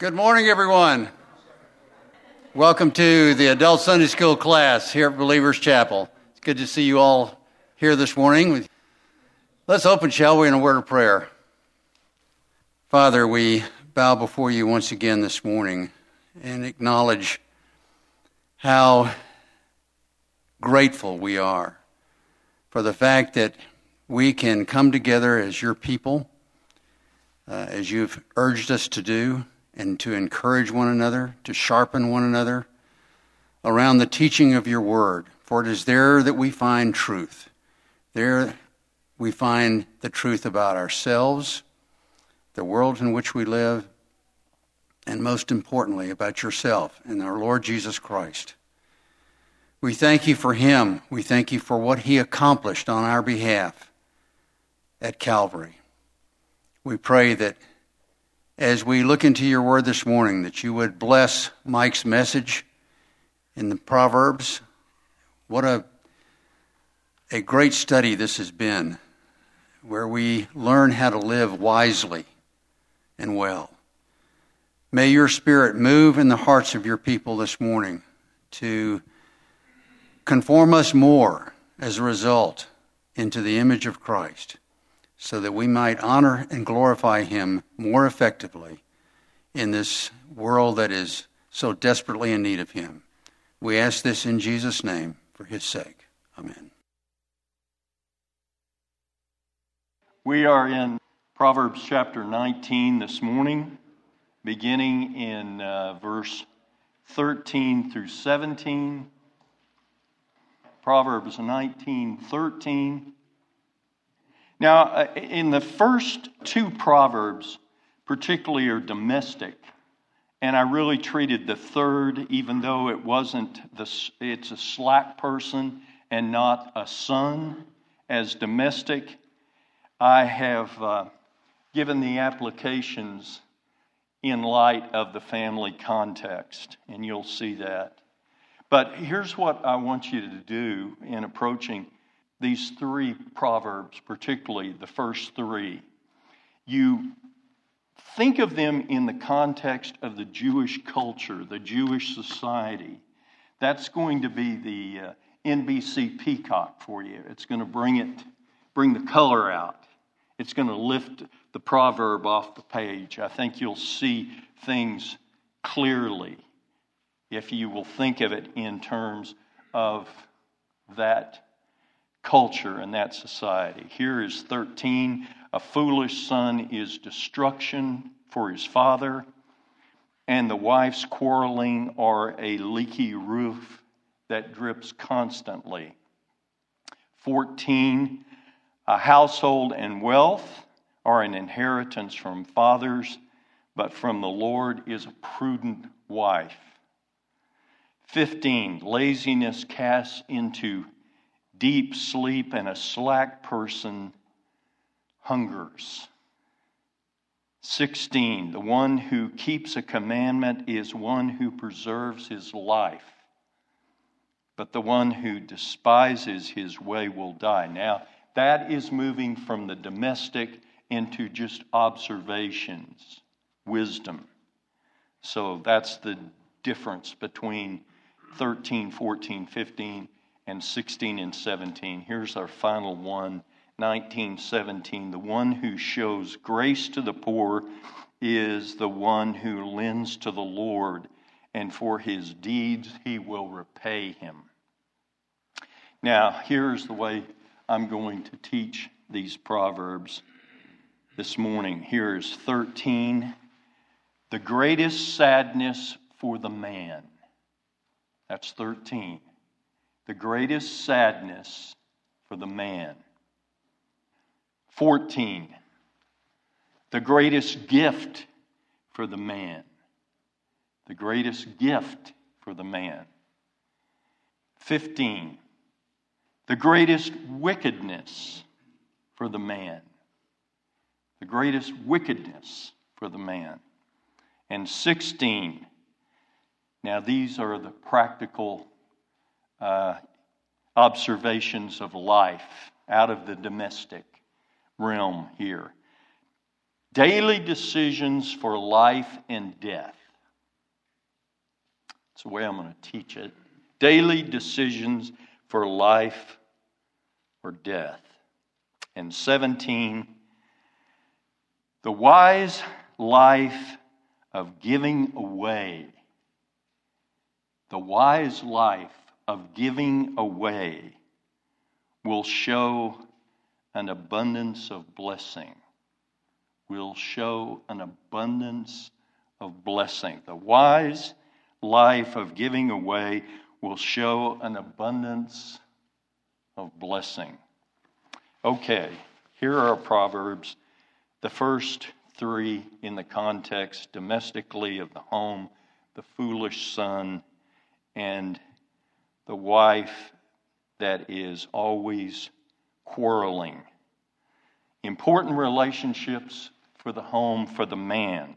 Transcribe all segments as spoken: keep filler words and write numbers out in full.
Good morning, everyone. Welcome to the Adult Sunday School class here at Believers Chapel. It's good to see you all here this morning. Let's open, shall we, in a word of prayer. Father, we bow before you once again this morning and acknowledge how grateful we are for the fact that we can come together as your people, uh, as you've urged us to do, and to encourage one another, to sharpen one another around the teaching of your word. For it is there that we find truth. There we find the truth about ourselves, the world in which we live, and most importantly, about yourself and our Lord Jesus Christ. We thank you for him. We thank you for what he accomplished on our behalf at Calvary. We pray that as we look into your word this morning, that you would bless Mike's message in the Proverbs. What a, a great study this has been, where we learn how to live wisely and well. May your Spirit move in the hearts of your people this morning to conform us more as a result into the image of Christ, so that we might honor and glorify him more effectively in this world that is so desperately in need of him. We ask this in Jesus' name for his sake. Amen. We are in Proverbs chapter nineteen this morning, beginning in uh, verse thirteen through seventeen. Proverbs nineteen thirteen. Now, in the first two Proverbs, particularly, are domestic. And I really treated the third, even though it wasn't, the, it's a slack person and not a son, as domestic. I have uh, given the applications in light of the family context, and you'll see that. But here's what I want you to do in approaching these three Proverbs, particularly the first three. You think of them in the context of the Jewish culture, the Jewish society. That's going to be the uh, N B C Peacock for you. It's going to bring it, bring the color out. It's going to lift the proverb off the page. I think you'll see things clearly if you will think of it in terms of that culture and that society. Here is thirteen. A foolish son is destruction for his father, and the wife's quarreling are a leaky roof that drips constantly. fourteen. A household and wealth are an inheritance from fathers, but from the Lord is a prudent wife. fifteen. Laziness casts into deep sleep, and a slack person hungers. sixteen. The one who keeps a commandment is one who preserves his life, but the one who despises his way will die. Now, that is moving from the domestic into just observations, wisdom. So that's the difference between thirteen, fourteen, fifteen, and sixteen and seventeen. Here's our final one, nineteen seventeen. The one who shows grace to the poor is the one who lends to the Lord, and for his deeds he will repay him. Now, here's the way I'm going to teach these Proverbs this morning. Here's thirteen. The greatest sadness for the man. That's thirteen. The greatest sadness for the man. fourteen. The greatest gift for the man. The greatest gift for the man. fifteen. The greatest wickedness for the man. The greatest wickedness for the man. And sixteen. Now these are the practical uh, observations of life out of the domestic realm here. Daily decisions for life and death. That's the way I'm going to teach it. Daily decisions for life or death. And seventeen, the wise life of giving away. The wise life of giving away will show an abundance of blessing. Will show an abundance of blessing. The wise life of giving away will show an abundance of blessing. Okay, here are Proverbs. The first three in the context domestically of the home, the foolish son, and the wife that is always quarreling. Important relationships for the home, for the man.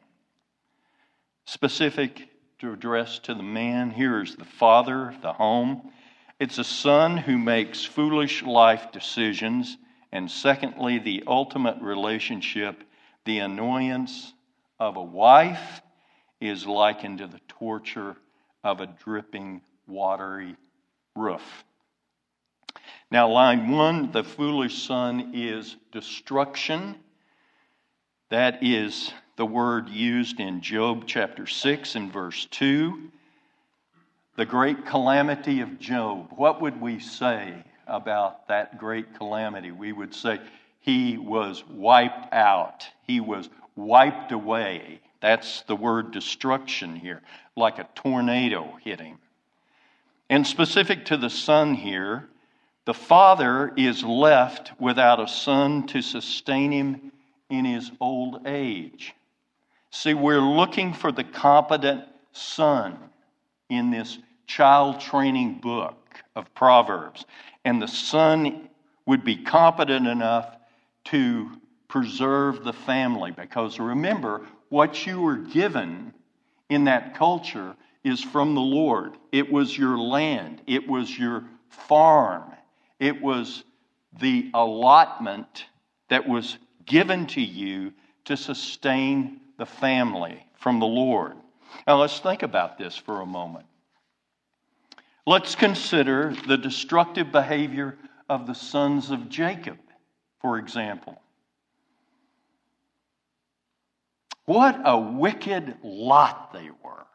Specific to address to the man, here is the father of the home. It's a son who makes foolish life decisions. And secondly, the ultimate relationship, the annoyance of a wife, is likened to the torture of a dripping, watery roof. Now, line one, the foolish son is destruction. That is the word used in Job chapter six and verse two. The great calamity of Job. What would we say about that great calamity? We would say he was wiped out. He was wiped away. That's the word destruction here, like a tornado hit him. And specific to the son here, the father is left without a son to sustain him in his old age. See, we're looking for the competent son in this child training book of Proverbs. And the son would be competent enough to preserve the family. Because remember, what you were given in that culture is from the Lord. It was your land. It was your farm. It was the allotment that was given to you to sustain the family from the Lord. Now let's think about this for a moment. Let's consider the destructive behavior of the sons of Jacob, for example. What a wicked lot they were.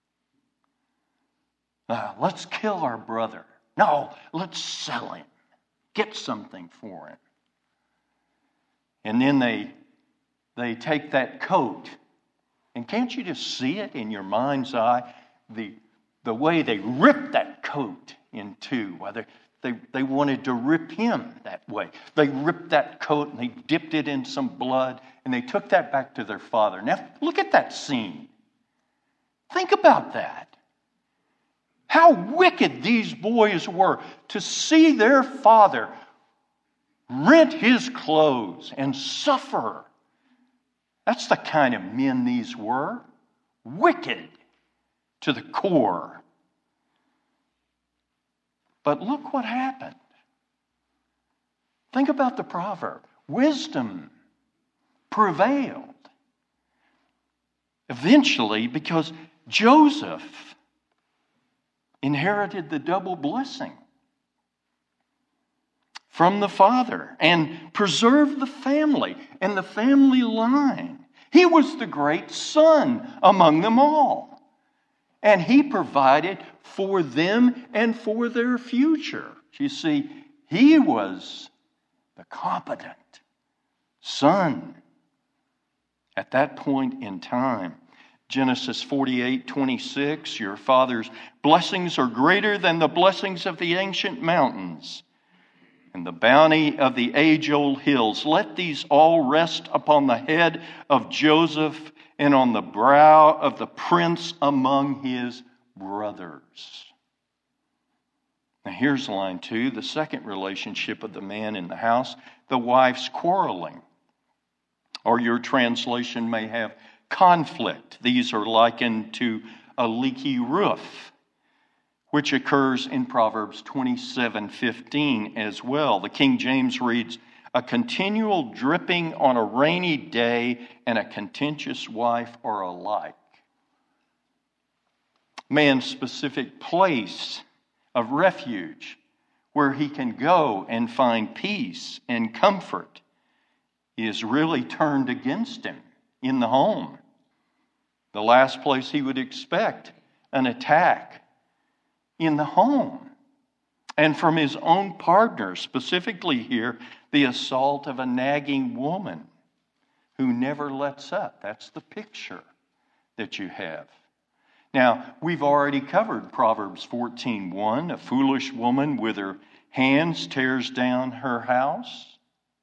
Uh, let's kill our brother. No, let's sell him. Get something for him. And then they, they take that coat. And can't you just see it in your mind's eye? The, the way they ripped that coat in two. Well, they, they, they wanted to rip him that way. They ripped that coat and they dipped it in some blood. And they took that back to their father. Now, look at that scene. Think about that. How wicked these boys were to see their father rent his clothes and suffer. That's the kind of men these were. Wicked to the core. But look what happened. Think about the proverb. Wisdom prevailed. Eventually, because Joseph inherited the double blessing from the father and preserved the family and the family line. He was the great son among them all. And he provided for them and for their future. You see, he was the competent son at that point in time. Genesis forty-eight twenty-six, your father's blessings are greater than the blessings of the ancient mountains and the bounty of the age-old hills. Let these all rest upon the head of Joseph and on the brow of the prince among his brothers. Now here's line two, the second relationship of the man in the house, the wife's quarreling. Or your translation may have conflict. These are likened to a leaky roof, which occurs in Proverbs twenty-seven fifteen as well. The King James reads, a continual dripping on a rainy day and a contentious wife are alike. Man's specific place of refuge where he can go and find peace and comfort is really turned against him in the home. The last place he would expect an attack in the home. And from his own partner, specifically here, the assault of a nagging woman who never lets up. That's the picture that you have. Now, we've already covered Proverbs fourteen one. A foolish woman with her hands tears down her house.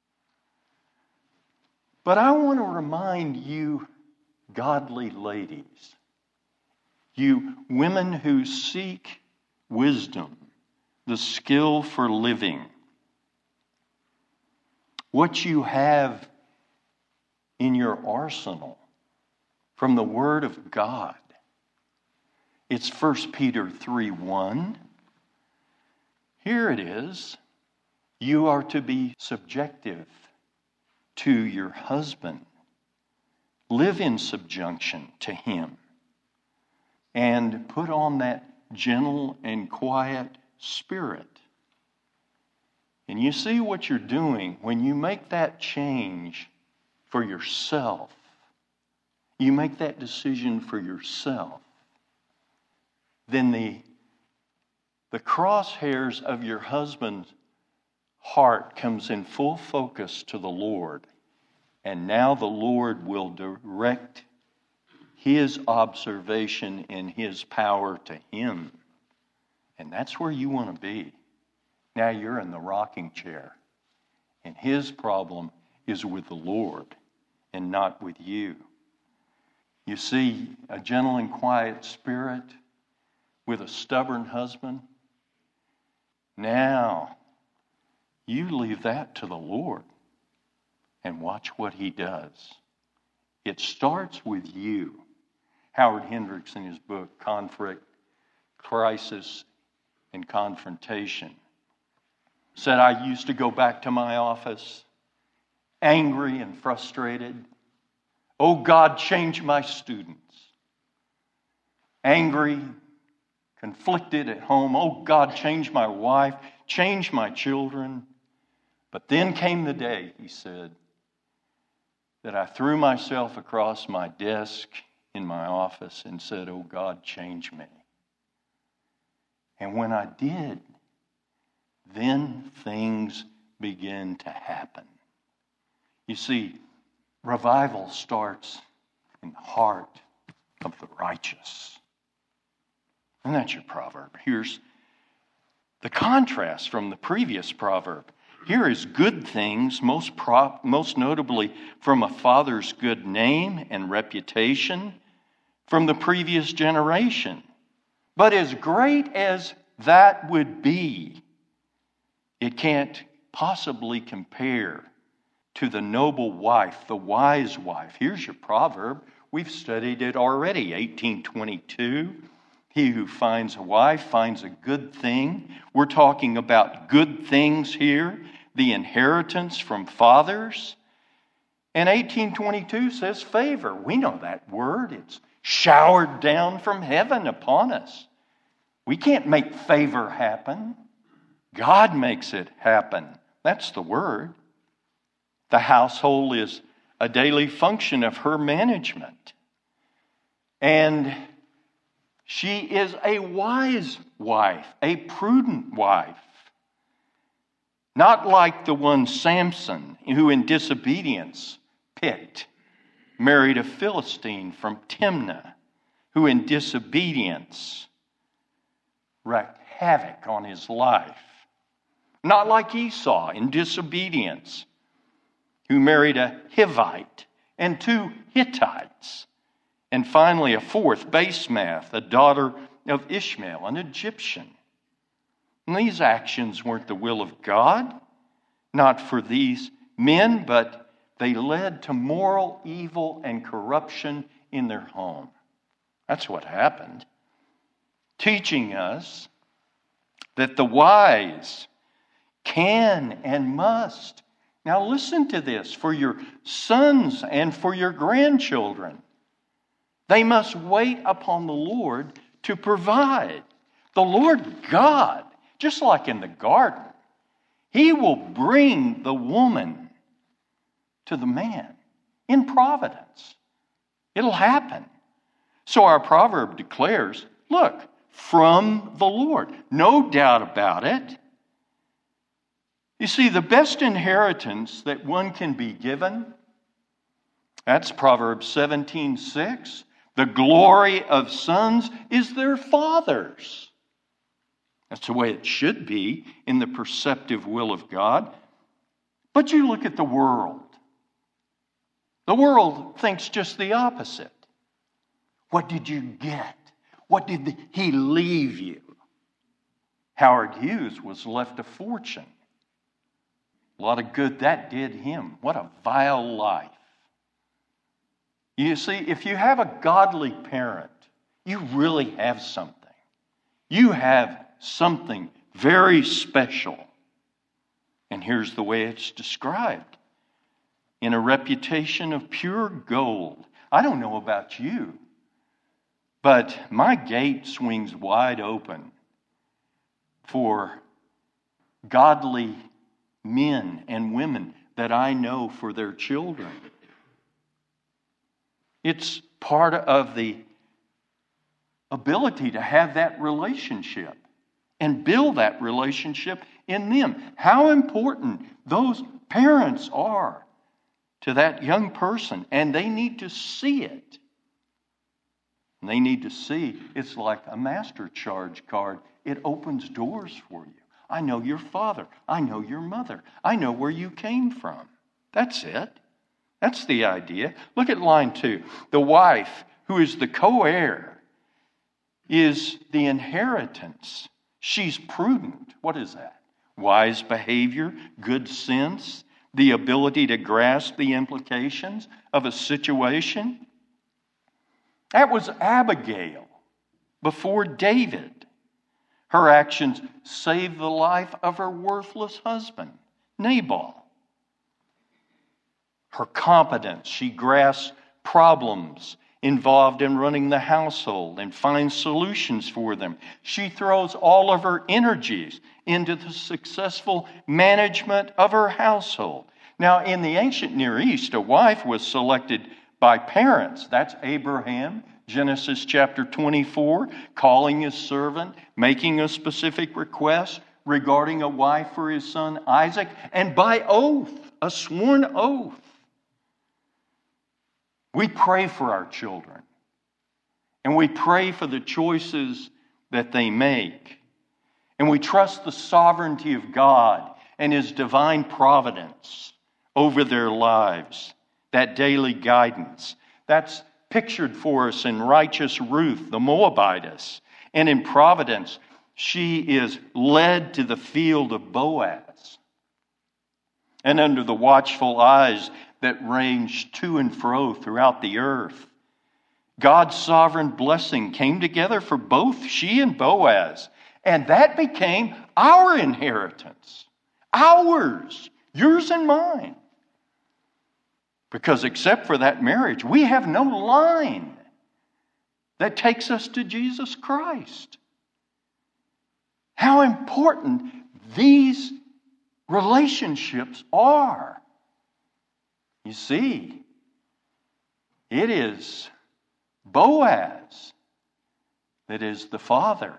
But I want to remind you, godly ladies, you women who seek wisdom, the skill for living, what you have in your arsenal from the Word of God. It's First Peter three one. Here it is. You are to be subjective to your husband. Live in subjunction to him. And put on that gentle and quiet spirit. And you see what you're doing when you make that change for yourself. You make that decision for yourself. Then the, the crosshairs of your husband's heart comes in full focus to the Lord. And now the Lord will direct His observation and His power to him. And that's where you want to be. Now you're in the rocking chair. And his problem is with the Lord and not with you. You see, a gentle and quiet spirit with a stubborn husband. Now, you leave that to the Lord and watch what He does. It starts with you. Howard Hendricks, in his book, Conflict, Crisis, and Confrontation, said, I used to go back to my office angry and frustrated. Oh, God, change my students. Angry, conflicted at home. Oh, God, change my wife, change my children. But then came the day, he said, that I threw myself across my desk in my office and said, oh, God, change me. And when I did, then things began to happen. You see, revival starts in the heart of the righteous. And that's your proverb. Here's the contrast from the previous proverb. Here is good things, most pro- most notably from a father's good name and reputation from the previous generation. But as great as that would be, it can't possibly compare to the noble wife, the wise wife. Here's your proverb. We've studied it already, eighteen twenty-two. He who finds a wife finds a good thing. We're talking about good things here, the inheritance from fathers. And eighteen twenty-two says favor. We know that word. It's showered down from heaven upon us. We can't make favor happen. God makes it happen. That's the word. The household is a daily function of her management. And she is a wise wife, a prudent wife. Not like the one Samson, who in disobedience picked, married a Philistine from Timnah, who in disobedience wreaked havoc on his life. Not like Esau in disobedience, who married a Hivite and two Hittites. And finally, a fourth, Basemath, a daughter of Ishmael, an Egyptian. And these actions weren't the will of God, not for these men, but they led to moral evil and corruption in their home. That's what happened. Teaching us that the wise can and must Now listen to this. For your sons and for your grandchildren, they must wait upon the Lord to provide. The Lord God, just like in the garden, He will bring the woman to the man in providence. It'll happen. So our proverb declares, look, from the Lord. No doubt about it. You see, the best inheritance that one can be given, that's Proverbs seventeen six. The glory of sons is their fathers. That's the way it should be in the perceptive will of God. But you look at the world. The world thinks just the opposite. What did you get? What did he leave you? Howard Hughes was left a fortune. A lot of good that did him. What a vile life. You see, if you have a godly parent, you really have something. You have something very special. And here's the way it's described. In a reputation of pure gold. I don't know about you, but my gate swings wide open for godly men and women that I know for their children. It's part of the ability to have that relationship and build that relationship in them. How important those parents are to that young person, and they need to see it. And they need to see it's like a master charge card. It opens doors for you. I know your father. I know your mother. I know where you came from. That's it. That's the idea. Look at line two. The wife, who is the co-heir, is the inheritance. She's prudent. What is that? Wise behavior, good sense, the ability to grasp the implications of a situation. That was Abigail before David. Her actions saved the life of her worthless husband, Nabal. Her competence, she grasps problems involved in running the household and finds solutions for them. She throws all of her energies into the successful management of her household. Now, in the ancient Near East, a wife was selected by parents. That's Abraham, Genesis chapter twenty-four, calling his servant, making a specific request regarding a wife for his son Isaac, and by oath, a sworn oath. We pray for our children, and we pray for the choices that they make, and we trust the sovereignty of God and His divine providence over their lives, that daily guidance. That's pictured for us in righteous Ruth, the Moabitess, and in Providence, she is led to the field of Boaz. And under the watchful eyes that range to and fro throughout the earth, God's sovereign blessing came together for both she and Boaz, and that became our inheritance. Ours, yours and mine. Because except for that marriage, we have no line that takes us to Jesus Christ. How important these relationships are. You see, it is Boaz that is the father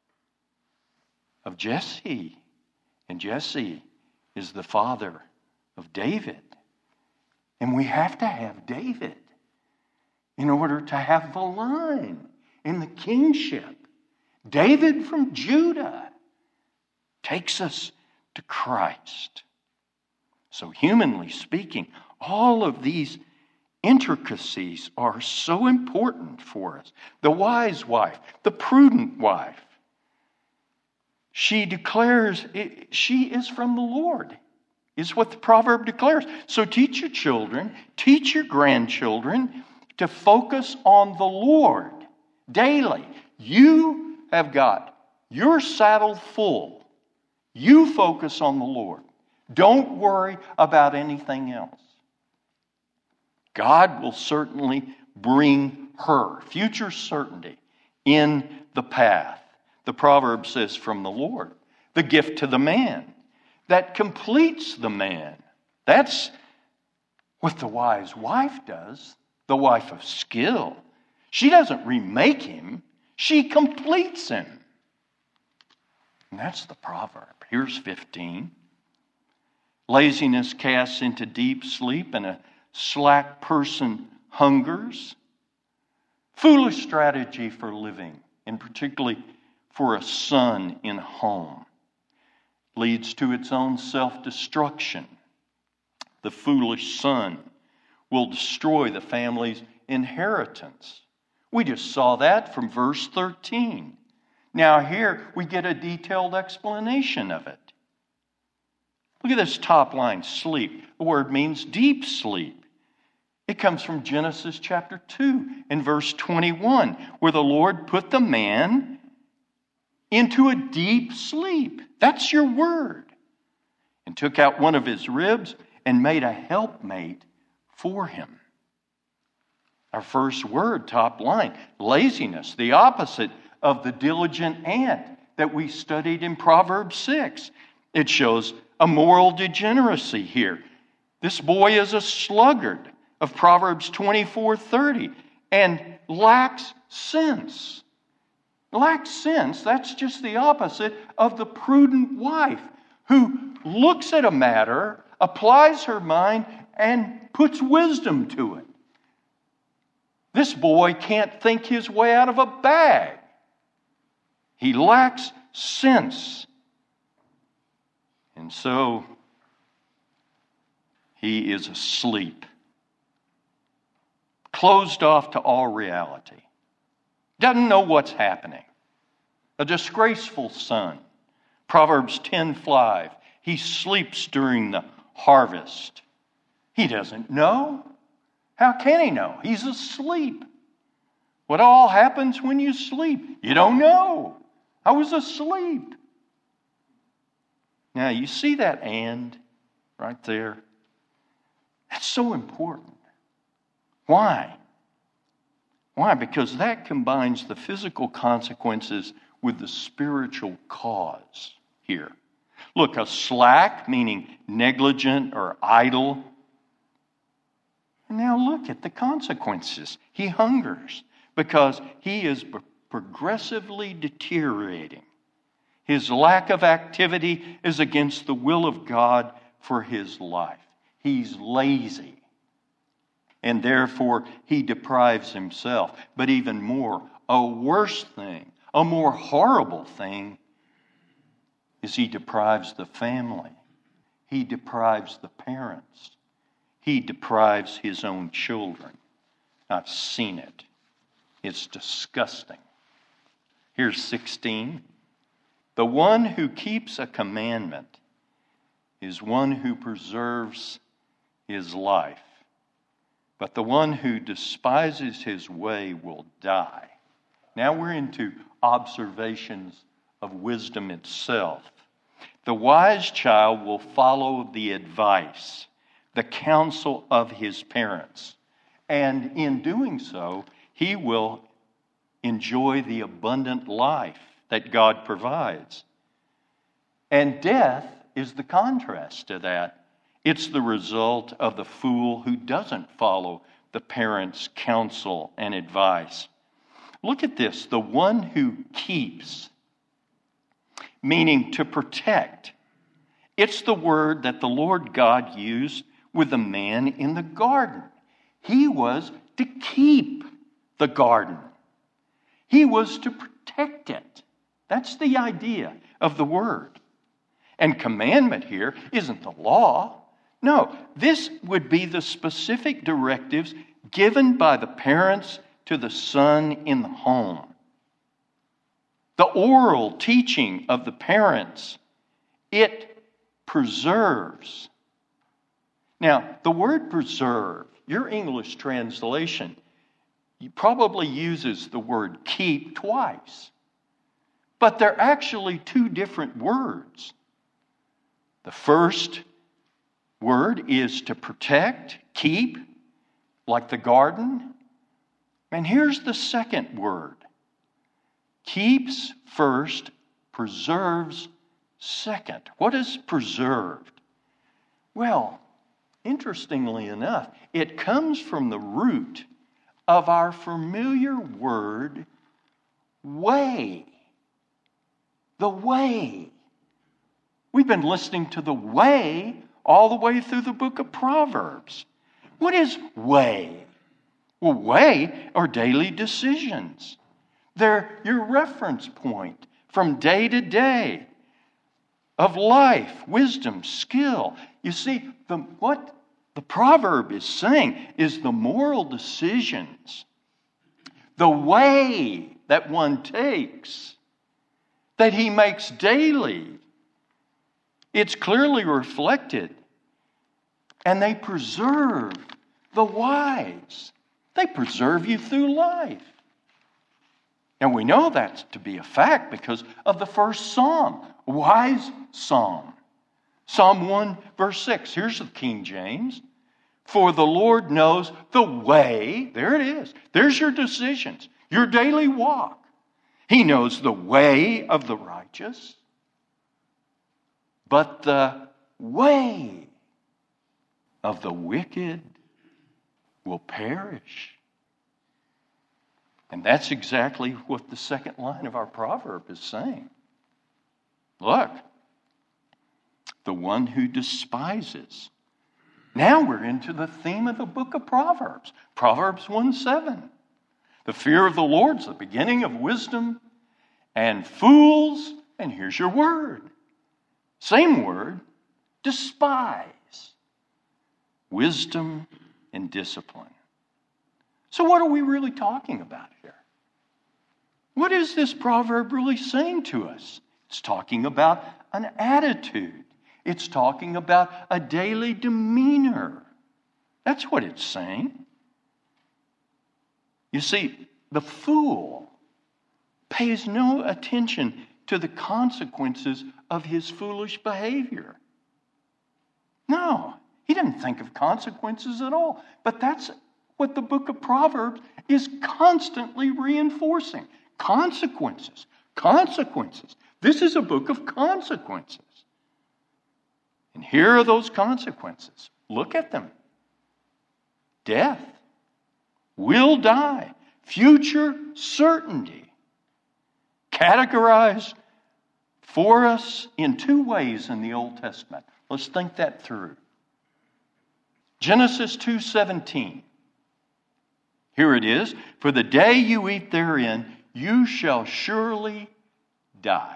of Jesse, and Jesse is the father of David. And we have to have David in order to have the line in the kingship. David from Judah takes us to Christ. So humanly speaking, all of these intricacies are so important for us. The wise wife, the prudent wife, she declares it, she is from the Lord, is what the proverb declares. So teach your children, teach your grandchildren to focus on the Lord daily. You have got your saddle full. You focus on the Lord. Don't worry about anything else. God will certainly bring her, future certainty, in the path. The proverb says, from the Lord, the gift to the man that completes the man. That's what the wise wife does, the wife of skill. She doesn't remake him, she completes him. And that's the proverb. Here's fifteen. Laziness casts into deep sleep, and a slack person hungers. Foolish strategy for living, and particularly for a son in home, leads to its own self-destruction. The foolish son will destroy the family's inheritance. We just saw that from verse thirteen. Now here we get a detailed explanation of it. Look at this top line, sleep. The word means deep sleep. It comes from Genesis chapter two and verse twenty-one, where the Lord put the man into a deep sleep. That's your word. And took out one of his ribs and made a helpmate for him. Our first word, top line, laziness, the opposite of the diligent ant that we studied in Proverbs six. It shows a moral degeneracy here. This boy is a sluggard of Proverbs twenty-four thirty and lacks sense. Lacks sense, that's just the opposite of the prudent wife who looks at a matter, applies her mind, and puts wisdom to it. This boy can't think his way out of a bag. He lacks sense. And so, he is asleep, closed off to all reality. Doesn't know what's happening. A disgraceful son. Proverbs ten five. He sleeps during the harvest. He doesn't know. How can he know? He's asleep. What all happens when you sleep? You don't know. I was asleep. Now, you see that and right there? That's so important. Why? Why? Because that combines the physical consequences with the spiritual cause here. Look, a slack, meaning negligent or idle. And now look at the consequences. He hungers because he is progressively deteriorating. His lack of activity is against the will of God for his life. He's lazy. And therefore, he deprives himself. But even more, a worse thing, a more horrible thing, is he deprives the family. He deprives the parents. He deprives his own children. I've seen it. It's disgusting. Here's sixteen. The one who keeps a commandment is one who preserves his life. But the one who despises his way will die. Now we're into observations of wisdom itself. The wise child will follow the advice, the counsel of his parents. And in doing so, he will enjoy the abundant life that God provides. And death is the contrast to that. It's the result of the fool who doesn't follow the parents' counsel and advice. Look at this. The one who keeps, meaning to protect. It's the word that the Lord God used with the man in the garden. He was to keep the garden. He was to protect it. That's the idea of the word. And commandment here isn't the law. No, this would be the specific directives given by the parents to the son in the home. The oral teaching of the parents, it preserves. Now, the word preserve, your English translation, probably uses the word keep twice. But they're actually two different words. The first word is to protect, keep, like the garden. And here's the second word. Keeps first, preserves second. What is preserved? Well, interestingly enough, it comes from the root of our familiar word, way. The way. We've been listening to the way all the way through the book of Proverbs. What is way? Well, way are daily decisions. They're your reference point from day to day of life, wisdom, skill. You see, the, what the proverb is saying is the moral decisions, the way that one takes, that he makes daily. It's clearly reflected. And they preserve the wise. They preserve you through life. And we know that's to be a fact because of the first psalm, a wise psalm. Psalm one, verse six. Here's the King James. For the Lord knows the way. There it is. There's your decisions, your daily walk. He knows the way of the righteous. But the way of the wicked will perish. And that's exactly what the second line of our proverb is saying. Look, the one who despises. Now we're into the theme of the book of Proverbs. Proverbs one seven. The fear of the Lord is the beginning of wisdom, and fools, and here's your word. Same word, despise. Wisdom and discipline. So what are we really talking about here? What is this proverb really saying to us? It's talking about an attitude. It's talking about a daily demeanor. That's what it's saying. You see, the fool pays no attention to the consequences of his foolish behavior. No, he didn't think of consequences at all. But that's what the book of Proverbs is constantly reinforcing. Consequences. Consequences. This is a book of consequences. And here are those consequences. Look at them. Death. Will die. Future certainty. Categorized for us in two ways in the Old Testament. Let's think that through. Genesis two seventeen. Here it is. For the day you eat therein, you shall surely die.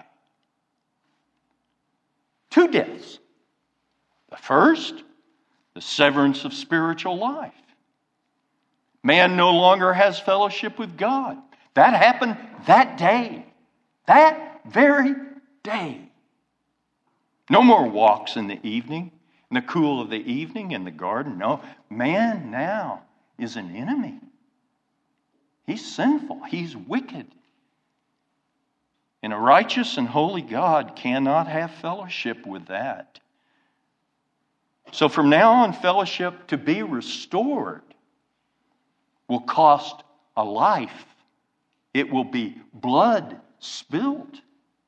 Two deaths. The first, the severance of spiritual life. Man no longer has fellowship with God. That happened that day. That very day. No more walks in the evening, in the cool of the evening in the garden. No, man now is an enemy. He's sinful. He's wicked. And a righteous and holy God cannot have fellowship with that. So from now on, fellowship to be restored will cost a life. It will be blood spilled.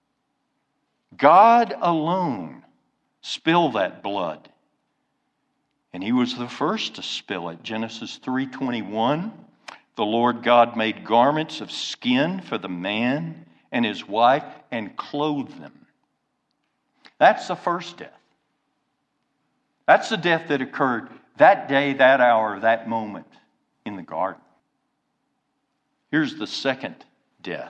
God alone spilled that blood. And he was the first to spill it. Genesis three twenty-one. The Lord God made garments of skin for the man and his wife and clothed them. That's the first death. That's the death that occurred that day, that hour, that moment in the garden. Here's the second death.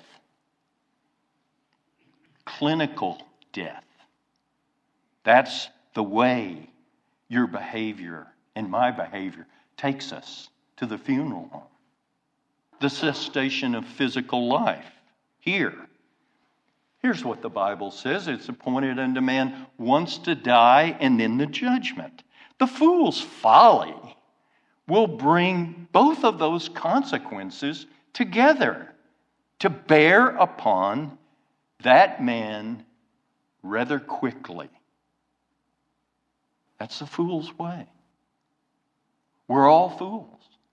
Clinical death. That's the way your behavior and my behavior takes us to the funeral home. The cessation of physical life. Here. Here's what the Bible says. It's appointed unto man once to die and then the judgment. The fool's folly will bring both of those consequences together to bear upon that man rather quickly. That's the fool's way. We're all fools.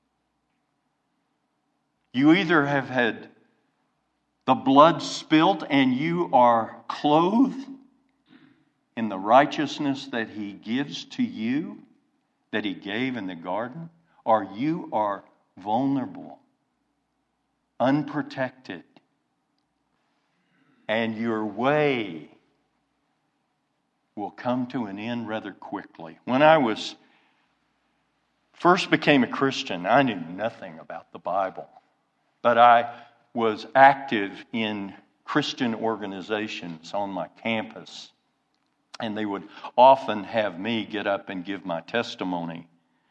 You either have had the blood spilt and you are clothed in the righteousness that He gives to you, that He gave in the garden, or you are vulnerable, unprotected, and your way will come to an end rather quickly. When I was first became a Christian, I knew nothing about the Bible, but I was active in Christian organizations on my campus, and they would often have me get up and give my testimony.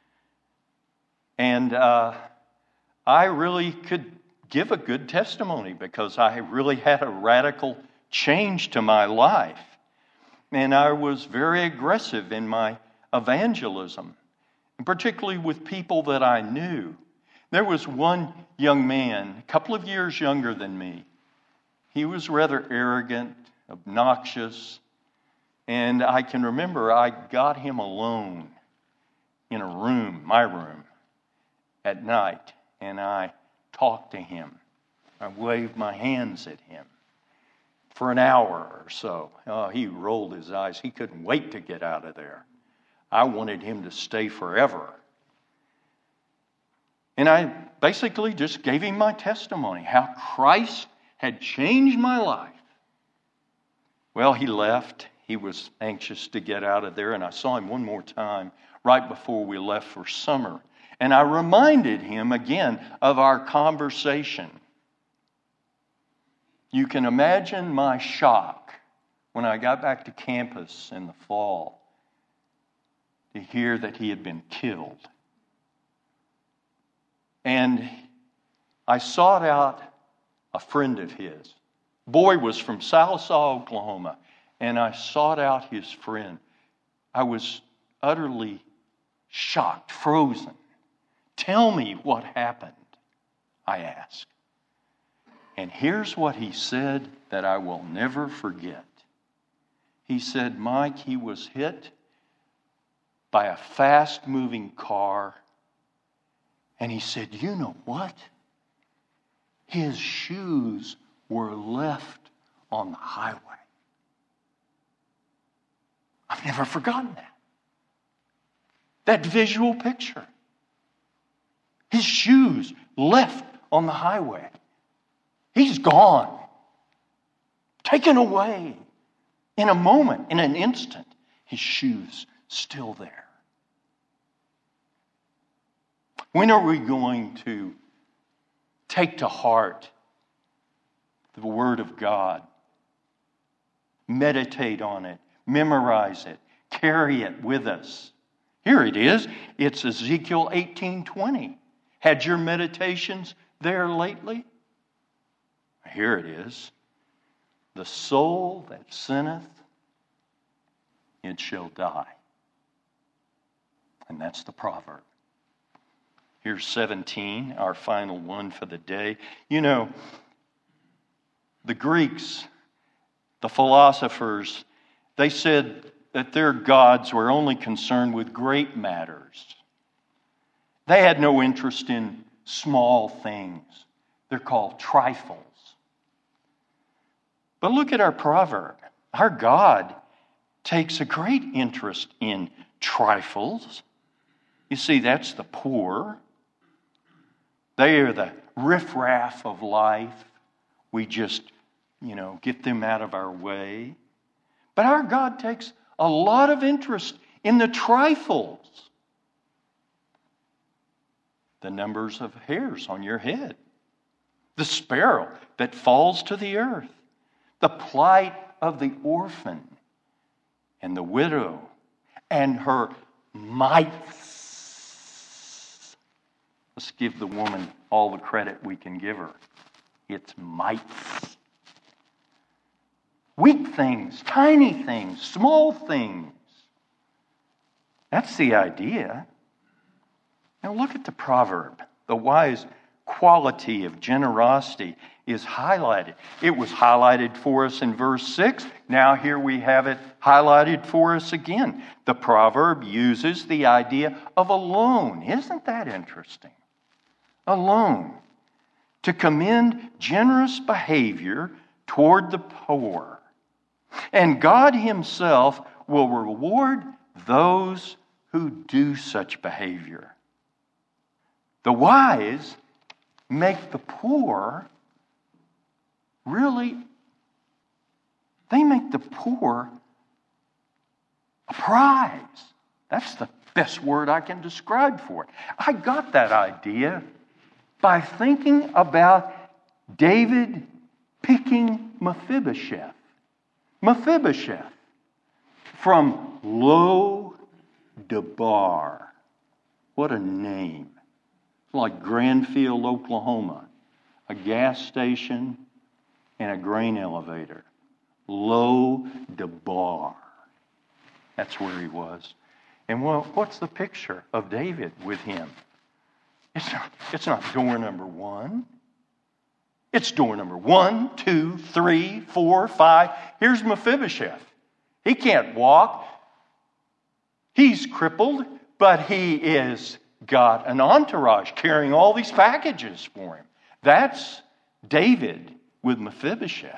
And uh, I really could give a good testimony because I really had a radical change to my life. And I was very aggressive in my evangelism, and particularly with people that I knew. There was one young man, a couple of years younger than me. He was rather arrogant, obnoxious, and I can remember I got him alone in a room, my room, at night, and I talked to him. I waved my hands at him for an hour or so. Oh, he rolled his eyes. He couldn't wait to get out of there. I wanted him to stay forever. And I basically just gave him my testimony, how Christ had changed my life. Well, he left. He was anxious to get out of there, and I saw him one more time right before we left for summer. And I reminded him again of our conversation. You can imagine my shock when I got back to campus in the fall to hear that he had been killed. And I sought out a friend of his. Boy was from Sallisaw, Oklahoma, and I sought out his friend. I was utterly shocked, frozen. Tell me what happened, I asked. And here's what he said that I will never forget. He said, Mike, he was hit by a fast-moving car. And he said, you know what? His shoes were left on the highway. I've never forgotten that. That visual picture. His shoes left on the highway. He's gone. Taken away. In a moment, in an instant, his shoes still there. When are we going to take to heart the Word of God? Meditate on it. Memorize it. Carry it with us. Here it is. It's Ezekiel eighteen twenty. Had your meditations there lately? Here it is. The soul that sinneth, it shall die. And that's the proverb. Here's seventeen, our final one for the day. You know, the Greeks, the philosophers, they said that their gods were only concerned with great matters. They had no interest in small things. They're called trifles. But look at our proverb. Our God takes a great interest in trifles. You see, that's the poor. They are the riffraff of life. We just, you know, get them out of our way. But our God takes a lot of interest in the trifles. The numbers of hairs on your head. The sparrow that falls to the earth. The plight of the orphan and the widow and her mites. Let's give the woman all the credit we can give her. It's mites. Weak things, tiny things, small things. That's the idea. Now look at the proverb. The wise quality of generosity is highlighted. It was highlighted for us in verse six. Now here we have it highlighted for us again. The proverb uses the idea of a loan. Isn't that interesting? A loan. To commend generous behavior toward the poor. And God Himself will reward those who do such behavior. The wise make the poor really, they make the poor a prize. That's the best word I can describe for it. I got that idea by thinking about David picking Mephibosheth. Mephibosheth from Lo Debar. What a name. It's like Granfield, Oklahoma. A gas station and a grain elevator. Lo Debar. That's where he was. And well, what's the picture of David with him? It's not, it's not door number one. It's door number one, two, three, four, five. Here's Mephibosheth. He can't walk. He's crippled, but he is got an entourage carrying all these packages for him. That's David with Mephibosheth.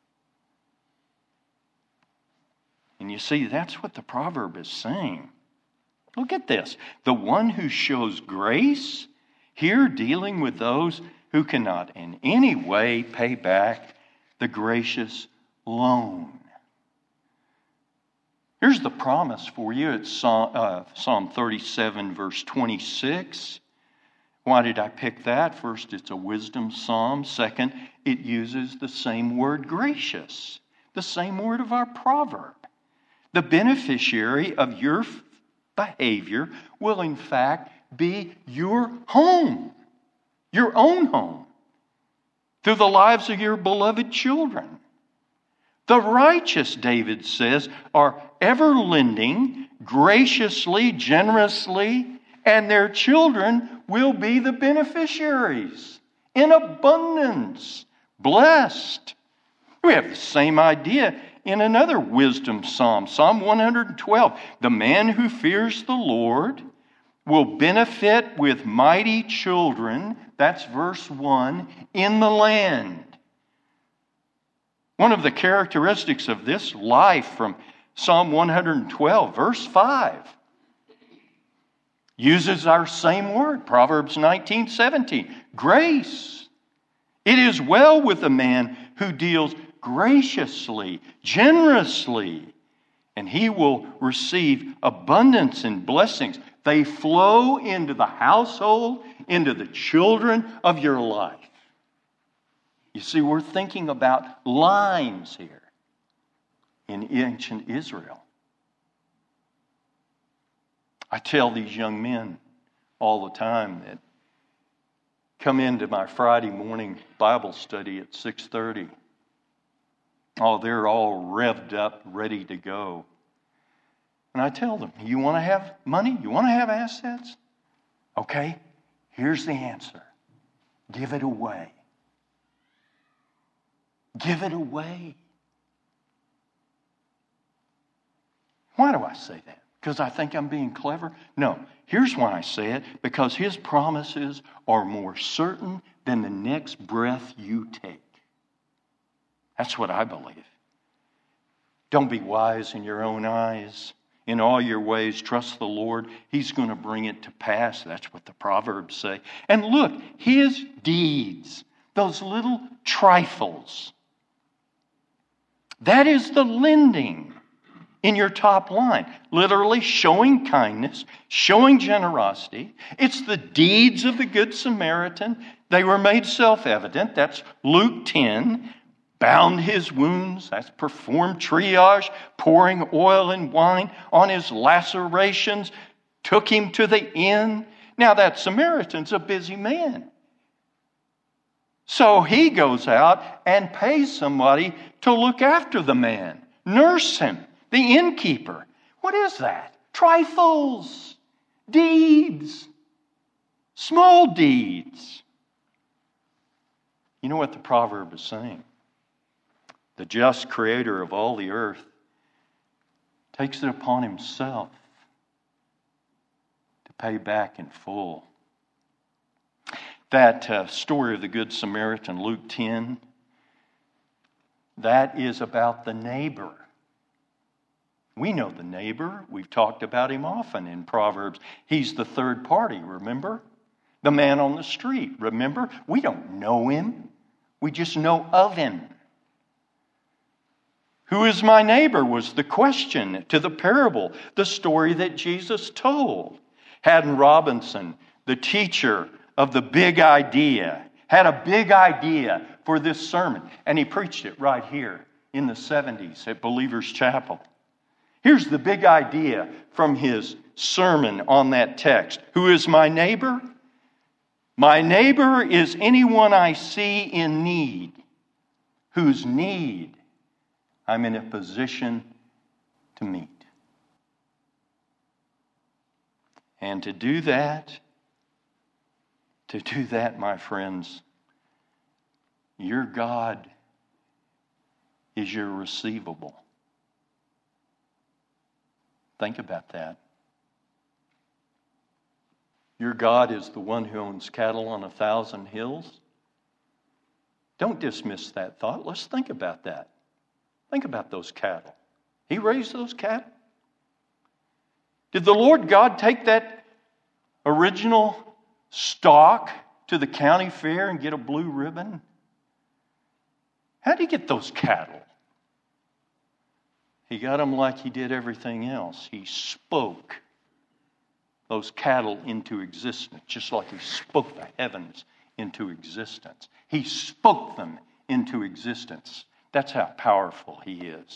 And you see, that's what the proverb is saying. Look at this. The one who shows grace, here dealing with those who cannot in any way pay back the gracious loan. Here's the promise for you. It's Psalm, uh, Psalm thirty-seven, verse twenty-six. Why did I pick that? First, it's a wisdom psalm. Second, it uses the same word, gracious, the same word of our proverb. The beneficiary of your behavior will, in fact, be your home, your own home, through the lives of your beloved children. The righteous, David says, are ever lending graciously, generously, and their children will be the beneficiaries in abundance, blessed. We have the same idea in another wisdom psalm, Psalm one hundred twelve. The man who fears the Lord will benefit with mighty children, that's verse one, in the land. One of the characteristics of this life from Psalm one hundred twelve, verse five, uses our same word, Proverbs nineteen seventeen, grace. It is well with a man who deals graciously, generously, and he will receive abundance and blessings. They flow into the household, into the children of your life. You see, we're thinking about lines here in ancient Israel. I tell these young men all the time that come into my Friday morning Bible study at six thirty. Oh, they're all revved up, ready to go. And I tell them, you want to have money? You want to have assets? Okay, here's the answer. Give it away. Give it away. Why do I say that? Because I think I'm being clever? No. Here's why I say it. Because His promises are more certain than the next breath you take. That's what I believe. Don't be wise in your own eyes. In all your ways, trust the Lord. He's going to bring it to pass. That's what the Proverbs say. And look, His deeds, those little trifles, that is the lending in your top line. Literally showing kindness, showing generosity. It's the deeds of the Good Samaritan. They were made self-evident. That's Luke ten. Bound his wounds. That's performed triage, pouring oil and wine on his lacerations. Took him to the inn. Now that Samaritan's a busy man. So he goes out and pays somebody to look after the man. Nurse him. The innkeeper. What is that? Trifles. Deeds. Small deeds. You know what the proverb is saying? The just creator of all the earth takes it upon himself to pay back in full. That uh, story of the Good Samaritan, Luke ten, that is about the neighbor. We know the neighbor. We've talked about him often in Proverbs. He's the third party, remember? The man on the street, remember? We don't know him. We just know of him. Who is my neighbor was the question to the parable, the story that Jesus told. Haddon Robinson, the teacher of the big idea, had a big idea for this sermon, and he preached it right here in the seventies at Believers Chapel. Here's the big idea from his sermon on that text. Who is my neighbor? My neighbor is anyone I see in need, whose need I'm in a position to meet. And to do that, to do that, my friends, your God is your receivable. Think about that. Your God is the one who owns cattle on a thousand hills. Don't dismiss that thought. Let's think about that. Think about those cattle. He raised those cattle. Did the Lord God take that original stock to the county fair and get a blue ribbon? How did he get those cattle? He got them like he did everything else. He spoke those cattle into existence, just like he spoke the heavens into existence. He spoke them into existence. That's how powerful he is.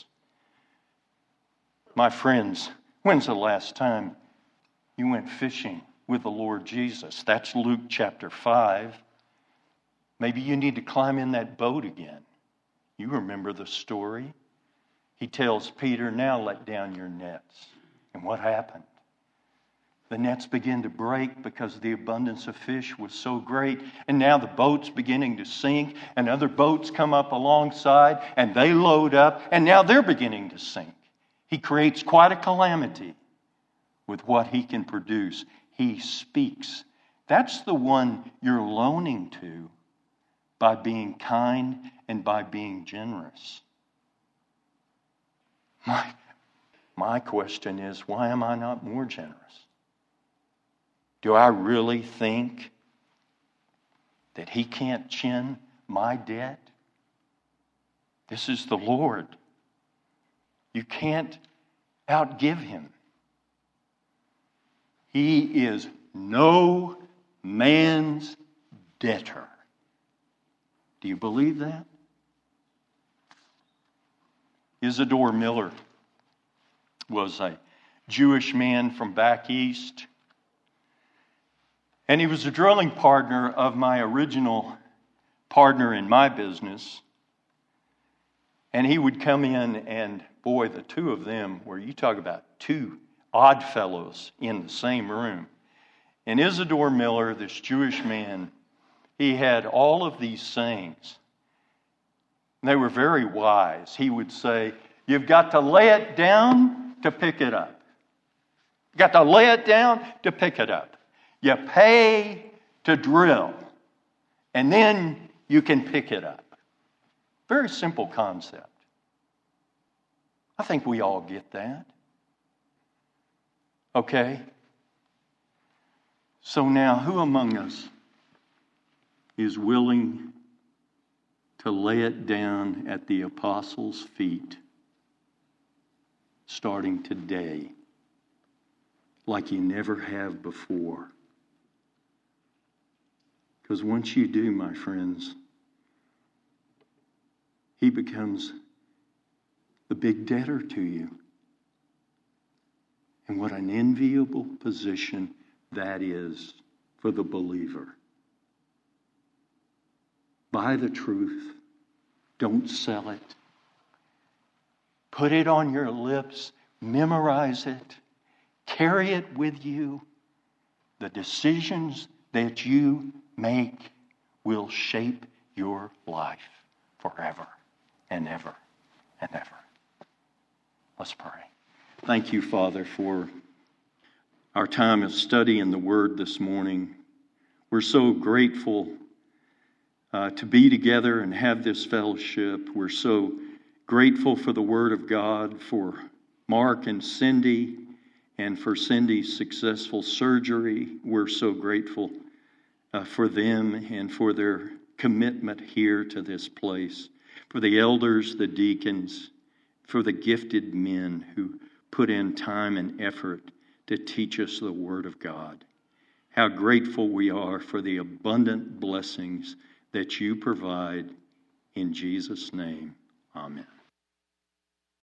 My friends, when's the last time you went fishing with the Lord Jesus? That's Luke chapter five. Maybe you need to climb in that boat again. You remember the story. He tells Peter, now let down your nets. And what happened? The nets began to break because the abundance of fish was so great. And now the boat's beginning to sink, and other boats come up alongside, and they load up, and now they're beginning to sink. He creates quite a calamity with what he can produce. He speaks. That's the one you're loaning to by being kind and by being generous. My, my question is, why am I not more generous? Do I really think that he can't chin my debt? This is the Lord. You can't outgive him. He is no man's debtor. Do you believe that? Isidore Miller was a Jewish man from back east. And he was a drilling partner of my original partner in my business. And he would come in and, boy, the two of them were, you talk about two odd fellows in the same room. And Isidore Miller, this Jewish man, he had all of these sayings. They were very wise. He would say, you've got to lay it down to pick it up. You've got to lay it down to pick it up. You pay to drill, and then you can pick it up. Very simple concept. I think we all get that. Okay? So now, who among us is willing to lay it down at the apostles' feet starting today like you never have before? Because once you do, my friends, he becomes the big debtor to you. And what an enviable position that is for the believer. Buy the truth. Don't sell it. Put it on your lips. Memorize it. Carry it with you. The decisions that you make will shape your life forever and ever and ever. Let's pray. Thank you, Father, for our time of study in the Word this morning. We're so grateful uh, to be together and have this fellowship. We're so grateful for the Word of God, for Mark and Cindy, and for Cindy's successful surgery. We're so grateful uh, for them and for their commitment here to this place, for the elders, the deacons, for the gifted men who put in time and effort to teach us the Word of God. How grateful we are for the abundant blessings that you provide. In Jesus' name, amen.